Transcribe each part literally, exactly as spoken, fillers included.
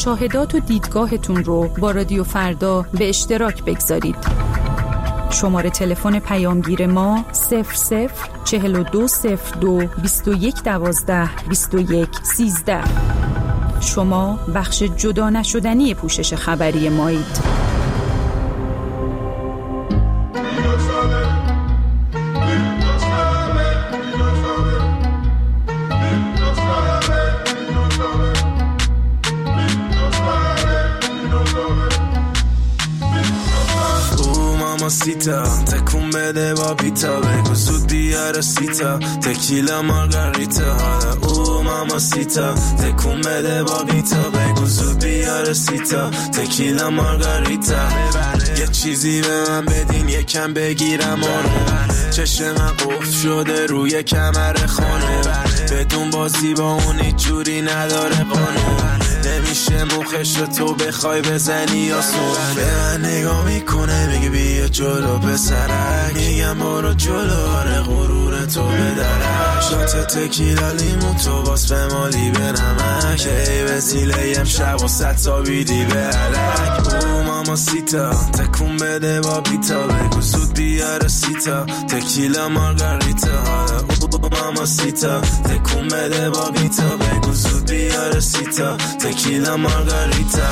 مشاهدات و دیدگاهتون رو با رادیو فردا به اشتراک بگذارید. شماره تلفن پیامگیر ما صفر صفر چهل و دو صفر دو بیست و یک دوازده بیست و یک سیزده. شما بخش جدا نشدنی پوشش خبری مایید. سیتا تکون بده با بیتا بگو زود بیاره سیتا تکیلا مارگاریتا حالا او ماما سیتا تکون بده با بیتا بگو زود بیاره سیتا تکیلا مارگاریتا یه چیزی به من بدین یکم بگیرم آنو چشم من قفل شده روی کمر خانه بدون بازی با اون هیچ جوری نداره قانون نمیشه موخش رو تو بخوای بزنی یا سون به من نگاه میکنه میگه بیا جلو پسرک میگم برو جلو آره غرور تو بدرک شات تکیلا لیمون تو باس به مالی به نمک ای وسیله ام شب و ست تا بیدی به علک او ماما سیتا تکون بده با بیتا بگو زود بیاره سیتا تکیلا مارگاریتا حالا او ماما سیتا تکون بده با بیتا بگو زود بیاره سیتا تکیلا مارگاریتا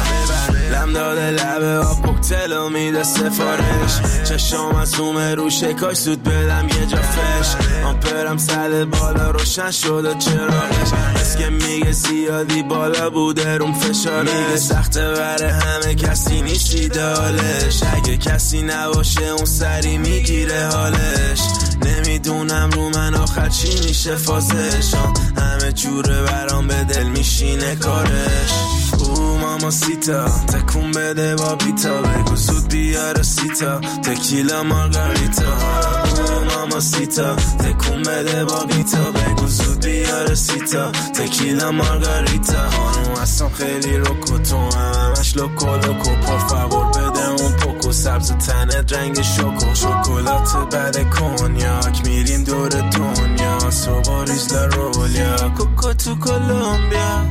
لم داده لبه آب کوکتلو میده سفارش چشم از زومه رو شکاش زود بدم یه جا فش آمپرم سل بالا روشن شده چراغش اسکه میگه زیادی بالا بوده روم فشارش میگه سخته بره همه کسی نیستی دالش اگه کسی نباشه اون سری میگیره حالش نمیدونم رو من آخر چی میشه فازش همه جوره برام به دل میشینه کارش او ماما سیتا تکون بده با بیتا بگو زود بیاره سیتا تکیلا مارگاریتا او ماما سیتا تکون بده با بیتا بگو زود بیاره سیتا تکیلا مارگاریتا خانوم اصلا خیلی روکو تو هم همش لوکو لوکو پر فاور بده اون پوکو سبز تنت رنگ شوکو شکلات بعد کنیاک میریم دور دنیا سوباریز لارولیا کوکو تو کولومبیا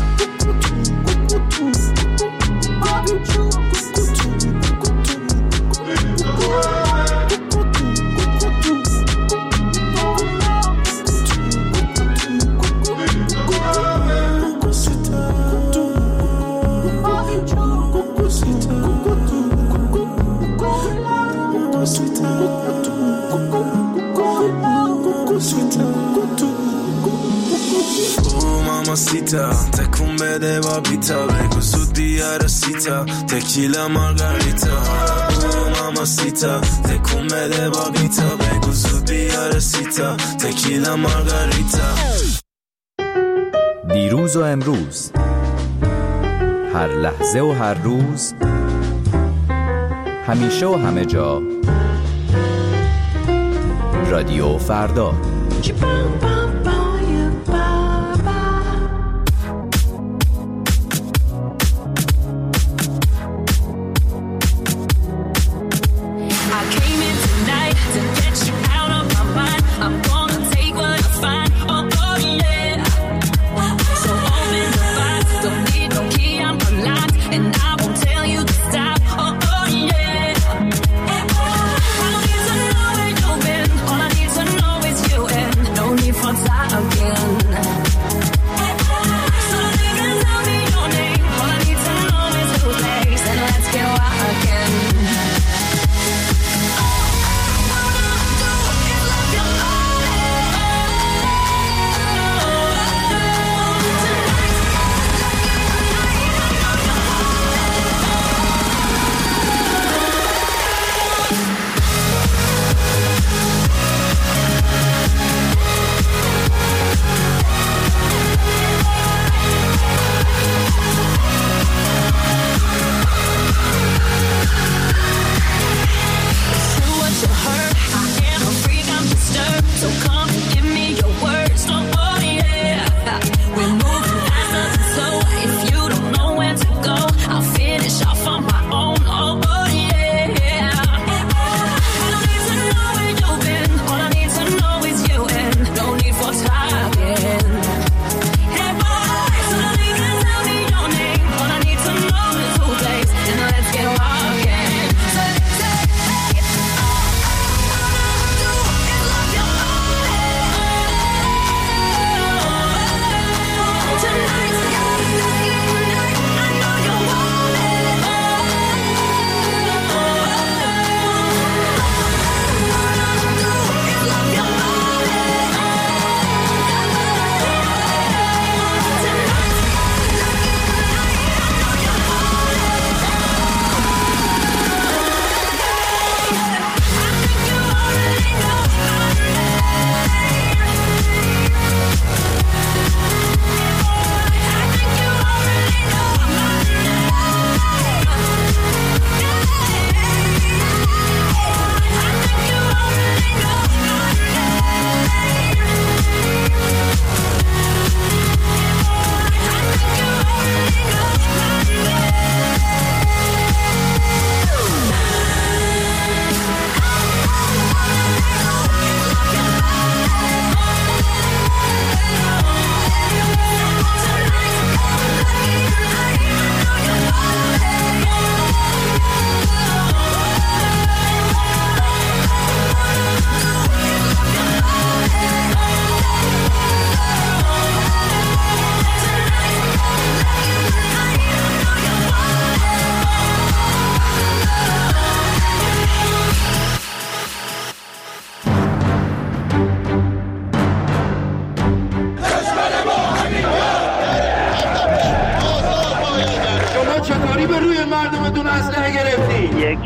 سیتا تکون بده با بیتا بگو زود بیاره سیتا تکیلا مارگاریتا او ماما سیتا تکون بده با بیتا بگو زود بیاره سیتا تکیلا مارگاریتا دیروز و امروز هر لحظه و هر روز همیشه و همه جا رادیو فردا. For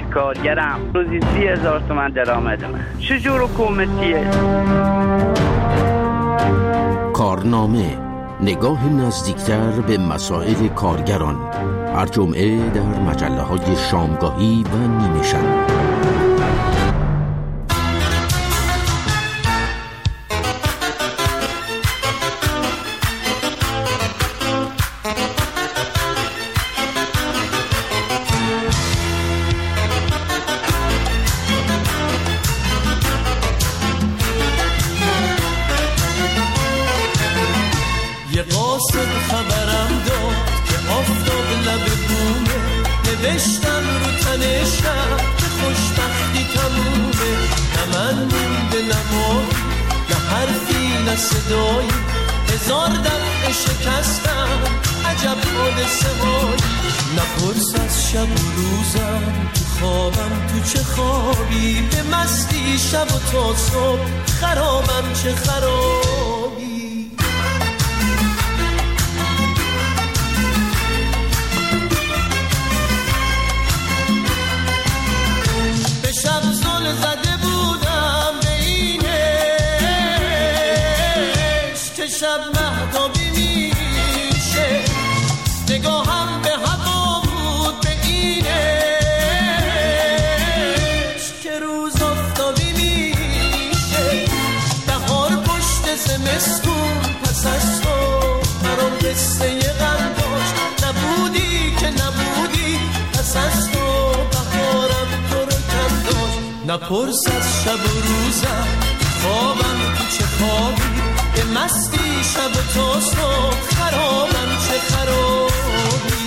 کارگرم، روزی سی هزار تومن درآمد من. چجور حکومتیه؟ کارنامه، نگاه نزدیکتر به مسائل کارگران، هر جمعه در مجله های شامگاهی و نیمه شب. نوشتم رو تنشم که خوشبختی تمومه، نه من مونده نه ماهی، نه حرفی نه صدایی، هزار دفعه شکستم عجب حادثه هایی. نپرس از شب و روزم، تو خوابم تو چه خوابی، به مستی شب و تا صبح خرابم چه خرابی. زده بودم به اینش که شب مهتابی میشه، نگاهم به هوا بود به اینش که روز آفتابی میشه. بهار پشت زمستون پس از تو برام قصه غم داشت، نبودی که نبودی پس از تو بهارم تو رو کم داشت. نپرس از شب و روزم، خوابم تو چه خوابی، به مستی شب و تا صبح خرابم چه خرابی.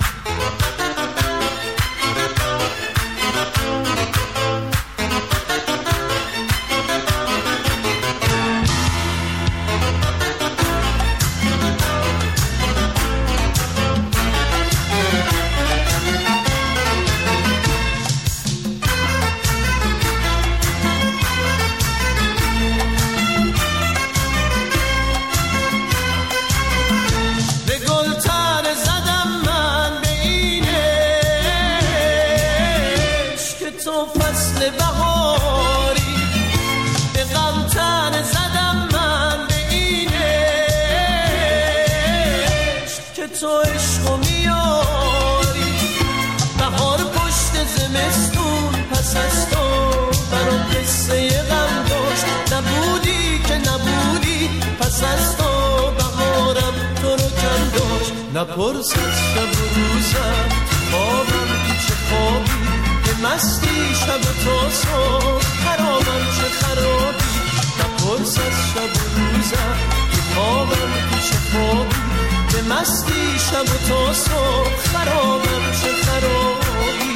تو عشقو میاری، بهار پشت زمستون پس از تو برام قصه غم داشت، نبودی که نبودی پس از تو بهارم تو رو کم داشت. نپرس از شب و روزم، خوابم تو چه خوابی، به مستی شب و تا صبح خرابم چه خرابی. نپرس از شب و روزم، خوابم تو چه خوابی، به مستی شب و تا صبح خرابم چه خرابی.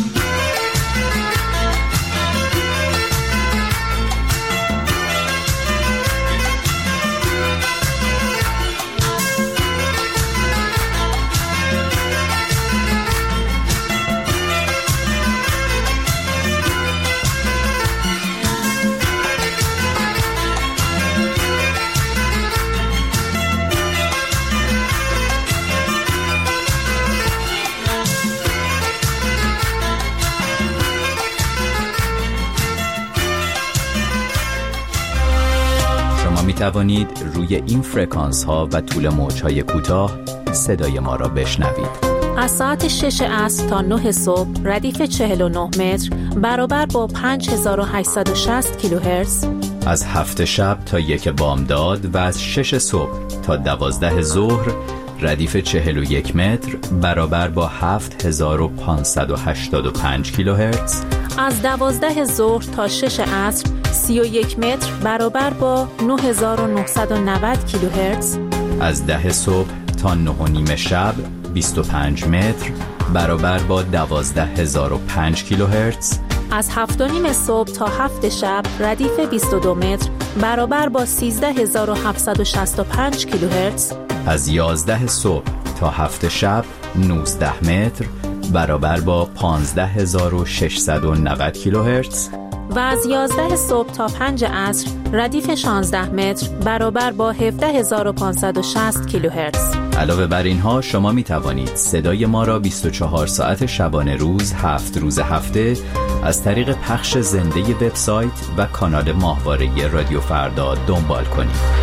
می توانید روی این فرکانس ها و طول موج های کوتاه صدای ما را بشنوید. از ساعت شش عصر تا نه صبح ردیف چهل و نه متر برابر با پنج هزار و هشتصد و شصت کیلوهرتز. از هفت شب تا یک بامداد و از شش صبح تا دوازده ظهر ردیف چهل و یک متر برابر با هفت هزار و پانصد و هشتاد و پنج کیلوهرتز. از دوازده ظهر تا شش عصر سی و یک متر برابر با نه هزار و نهصد و نود کیلوهرتز. از ده صبح تا نه و نیم شب بیست و پنج متر برابر با دوازده هزار و پنج کیلوهرتز. از هفت و نیم صبح تا هفت شب ردیف بیست و دو متر برابر با سیزده هزار و هفتصد و شصت و پنج کیلوهرتز. از یازده صبح تا هفت شب نوزده متر برابر با پانزده هزار و ششصد و نود کیلوهرتز و از یازده صبح تا پنج عصر ردیف شانزده متر برابر با هفده هزار و پانصد و شصت کیلوهرتز. علاوه بر اینها شما می توانید صدای ما را بیست و چهار ساعت شبانه روز هفت روز هفته از طریق پخش زنده وبسایت و کانال ماهواره رادیو فردا دنبال کنید.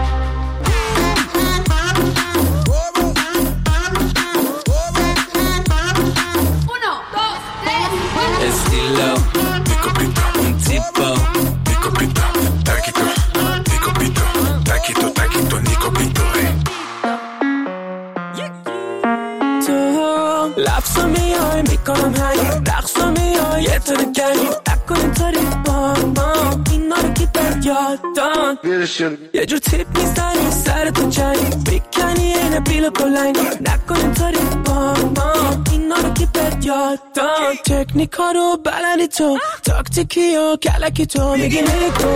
لفظا میای میکنم هنگ رقصا میای یه طور گنگ نکن اینطوری با ما اینا رو کی بد یاد دان یه جور تیپ میزنی سر تو جنگ بیکنی اینه بیل بلنگ نکن اینطوری با ما اینا رو کی بد یاد دان تکنیکا رو بلندی تو تاکتیکی و کلکی تو میگی نیکو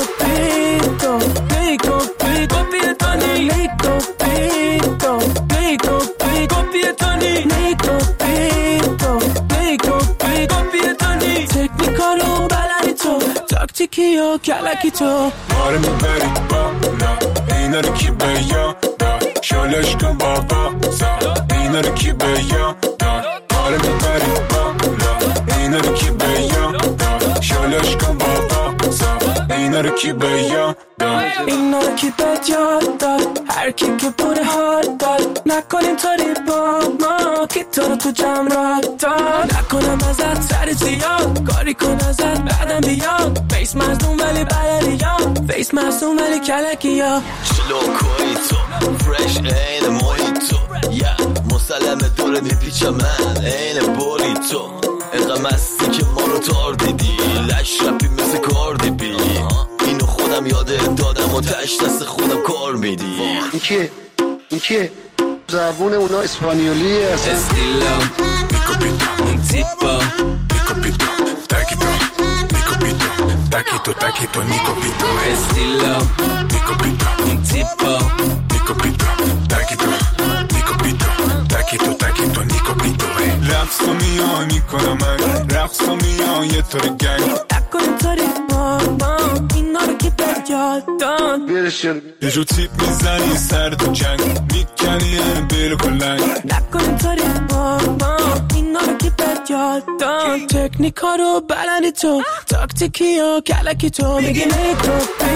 بیتو نیکو بیتو بیتانی نیکو بیتو نیکو بیتو بیتانی نیکو بیتو نیکو بیتو بیتانی تکنیکا رو بلندی تو تاکتیکی و کلکی تو آره میبری بالا اینا رو کی به یاد داد شالش کن بابا زاد اینا رو کی به یاد داد آره میبری بالا اینا رو کی به یاد داد شالش کن بابا زاد اینا رو کی به یاد داد اینا رو کی به یاد داد هر کی که بوده حال داد نکن اینطوری با ما که تو رو تو جمع را داد نکنم ازت سر زیاد کاری کن ازت بعدم بیاد فیس مزدون ولی بلدیام فیس مزدون ولی کلکی ها شلوکوی تو فرش این مویتو یا مسلم دوره میپیچم من این بوری تو اینقدر مستی که ما رو تار دیدی لش رپی مثل کاردی بی اینو خودم یاده دادم و تشت دست خودم کار میدی این کیه؟ این کیه؟ زبون اونا اسپانیولیه اصلا استیلام نیکو بیتو اون تیپا نیکو بیتو تاکی تو نیکو بیتو تاکی تو تاکی تو نیکو بیتو استیلام نیکو بیتو اون تیپا نیکو بیتو تاکی تو نیکو بیتو تاکی تو تاکی تو نیکو بیتو رقصو میان میکنم من رقصو میان یه طور گنگ نکن اینطوری با ما اینا رو کی به یاد داد یه جو تیپ میزنی سر تو جنگ میکنی بیل کلنگ نکن اینطوری با ما اینا رو کی به یاد داد تکنیکا رو بلندی تو تاکتیکی و کلکی تو میگی نیکو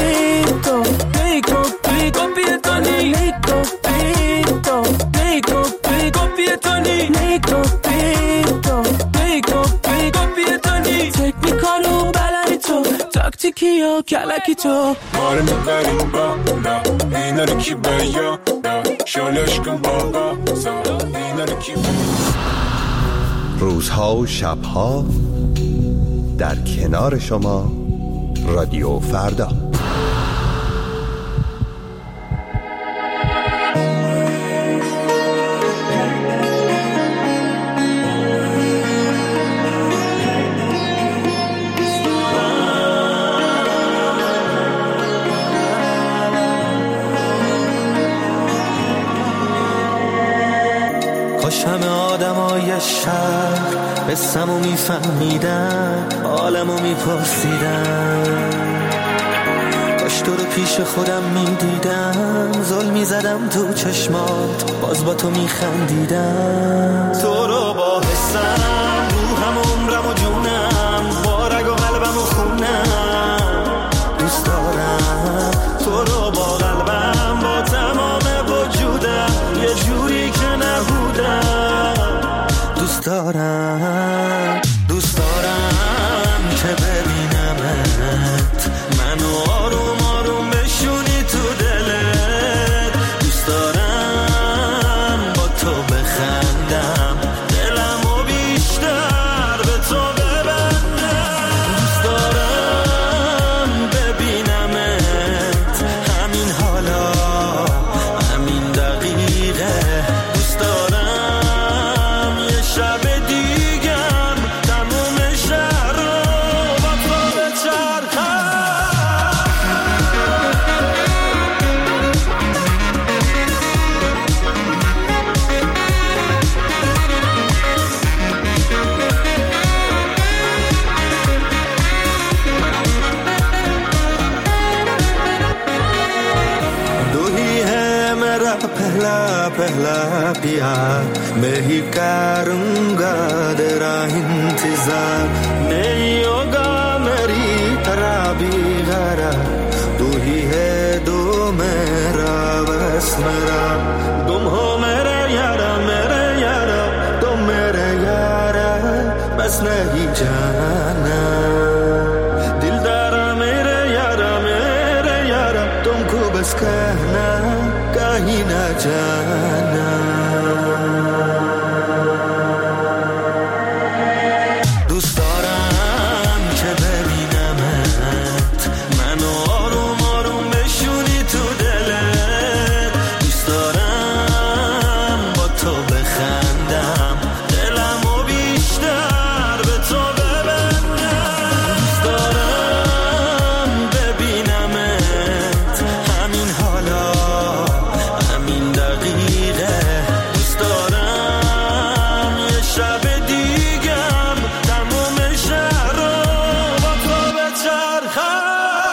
بیتو نیکو بیتو بیتانی نیکو بیتو نیکو بیتو بیتانی نیکو بیتو نیکو بیتو بیتانی تکنیکا رو بلندی تو تاکتیکی و کلکی تو آره میبریم بالا اینا رو کی به یاد داد شالش کن بابا زاد اینا رو کی روزها و شبها در کنار شما رادیو فردا. کاش همه آدمای شهر قصه‌مو میفهمیدن حالمو میپرسیدن کاش تو رو پیش خودم میدیدم ظلم میزدم تو چشمات باز با تو میخندیدم تو رو با حسم روحم عمرم و جونم با رگ و قلبم و خونم دوست دارم تو رو با قلبم با تمام وجودم یه جوری که نبودم دوست دارم دوست دارم که ببینمت منو آروم آروم بشونی تو دلت دوست دارم با تو بخندم पहला प्यार मैं ही करूँगा तेरा इंतजार नहीं होगा मेरी तरह भी गरा तू ही है दो मेरा बस मेरा तुम हो मेरे यारा मेरे यारा तुम मेरे यारा बस नहीं जाना दिलदारा मेरे यारा मेरे यारा तुमको बस कहना कहीं ना जाना دوست دارم که ببینمت منو آروم آروم بشونی تو دلت دوست دارم با تو بخندم دلمو بیشتر به تو ببندم دوست دارم ببینمت همین حالا همین دقیقه دوست دارم یه شب دیگم تموم شهر رو با تو بچرخم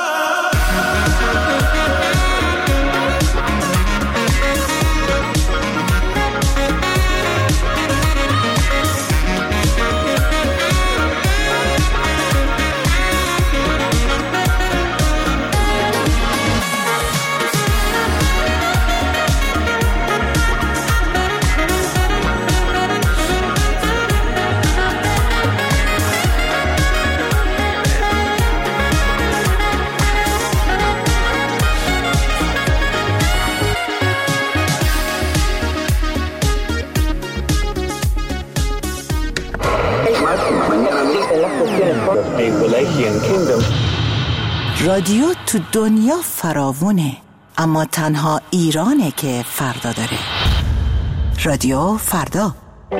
رادیو تو دنیا فراوونه اما تنها ایرانه که فردا داره. رادیو فردا.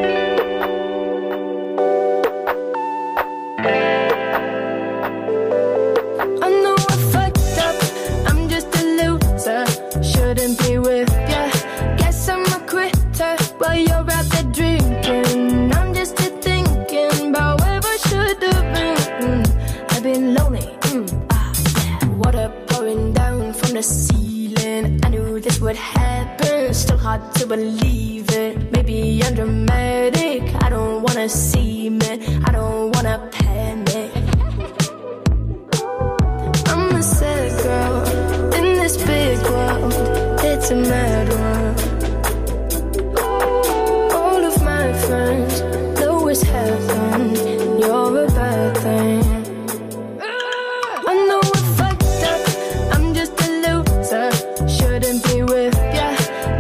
To believe it, maybe I'm dramatic. I don't wanna see me, I don't wanna panic. I'm a sad girl in this big world. It's a mad world. All of my friends know it's heaven. You're a bad thing. I know I fucked up. I'm just a loser. Shouldn't be with ya.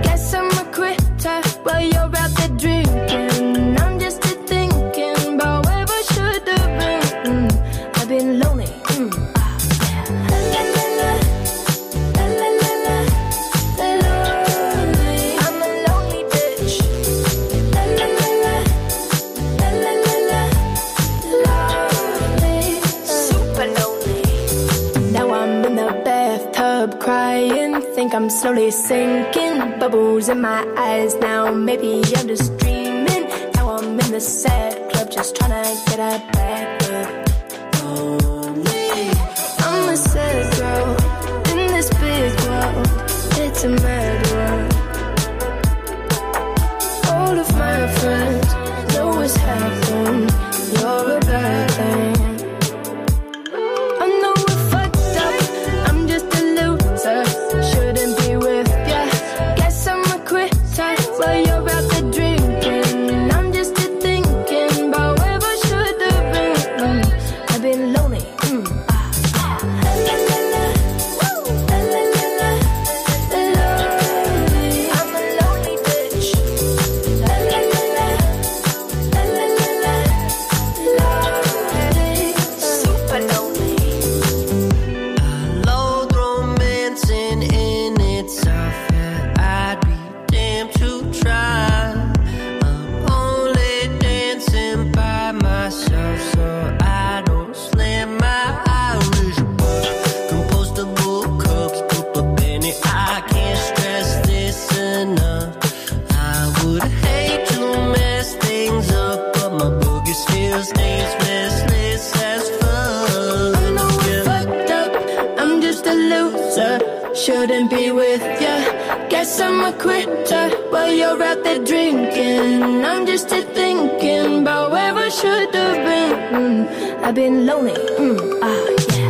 While you're out there drinking, I'm just thinking about where I should have been. Mm, I've been lonely. Mm, ah, la, la, la, la, la, la, la, la, lonely. I'm a lonely bitch. La, la, la, la, la, la, la, la, lonely. Super lonely. Now I'm in the bathtub crying. Think I'm slowly sinking. Bubbles in my eyes now. Maybe I'm just dreaming. Now I'm in the sad club, just trying to get a back up. Lonely. I'm a sad girl in this big world. It's a mad world. All of my friends know it's happened. You're a bad thing. I know we're fucked up. I'm just a loser. Shouldn't be with ya. Guess I'm a quitter. While you're out there drinking, I'm just thinking about where I should have been. Mm, I've been lonely. Mm, ah, la, la, la, la. Woo. La, la, la, la. Lonely. I'm a lonely bitch. La, la, la, la. La, la, la, la. Lonely. Super lonely. I loathe romancing in itself. Yeah, I'd be damned to try. I'm only dancing by myself, so I don't slam my Irish bar. Compostable cups, put a penny. I can't stress this enough. I would hate to mess things up, but my boogie still stays restless as fun. I know we're fucked up. I'm just a loser. Shouldn't be with ya. Guess guess I'm a quitter while you're out there drinking. I'm just here thinking about where I should have been. Mm, I've been lonely. Mm, ah, yeah.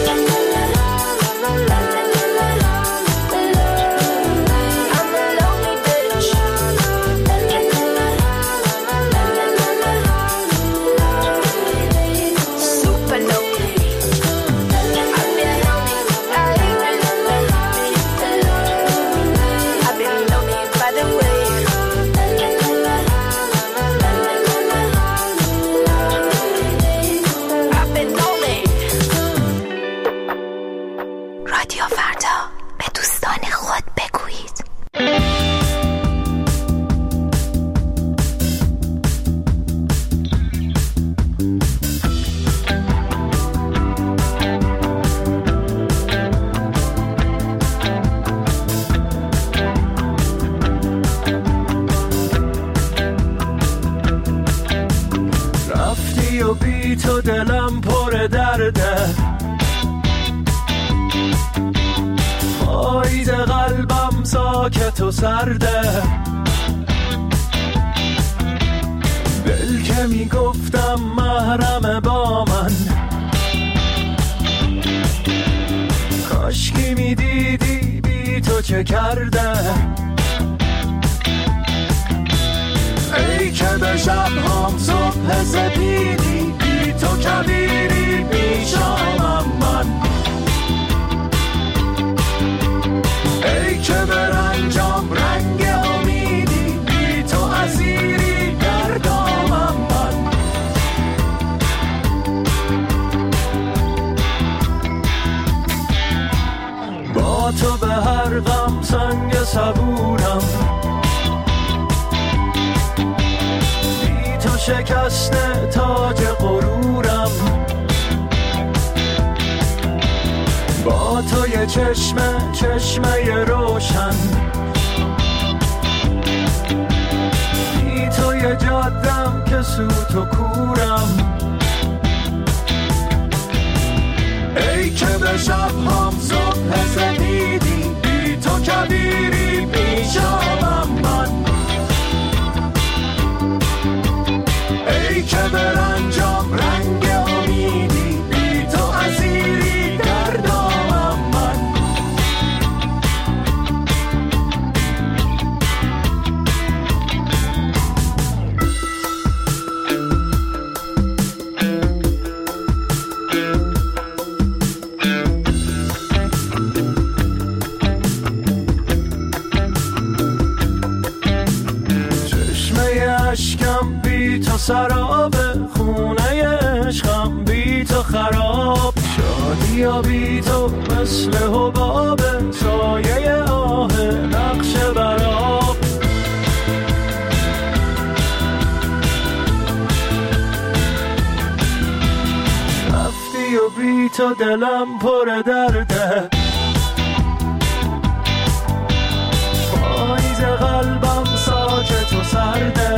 تو دلم پر درده، پاییز قلبم ساکت و سرده. دل که میگفتم محرم با من، کاشکی میدیدی بی تو چه کرده. ای که به شب هم صبح سپیدی، بی تو کبیری پیشامم من. ای که به رنجام رنگ امیدی، بی تو اسیری در دامم من. با تو به هر غم سنگ صبورم، شکسته تاج غرورم. با تو یه چشمه چشمه روشن، بی تو یه جادم که سوت و کورم. ای که به شب هم صبح سپیدی، بی تو کبیری پیشامم من. ای که به رنجام رنگ امیدی، بی تو اسیری در دامم من. چشمه اشکم بی تو سراب، خونه عشقم بی تو خراب. شادی ها بی تو مثل حباب، سایه آه نقش براب. رفتی و بی تو دلم پر درده، پاییز قلبم ساکت و سرده.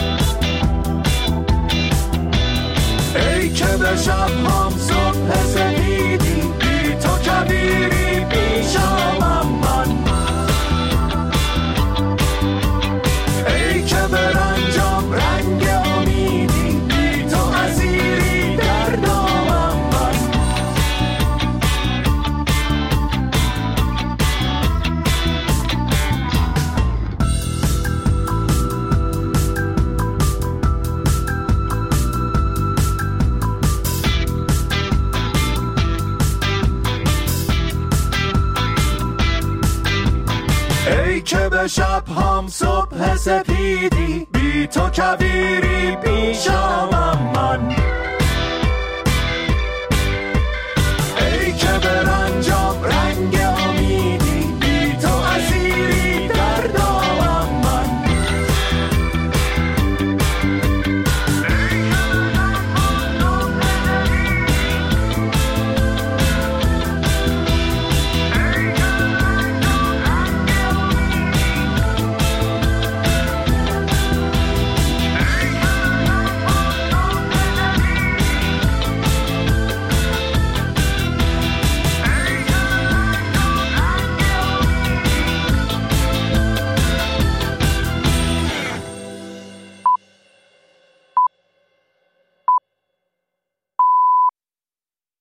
ای که به شب هم صبح سپیدی، بی تو کبیری پیشامم من. ای که به رنجام رنگ امیدی، بی تو اسیری در دامم من. ای که به شب هم صبح سپیدی، بی تو کبیری پیشامم من.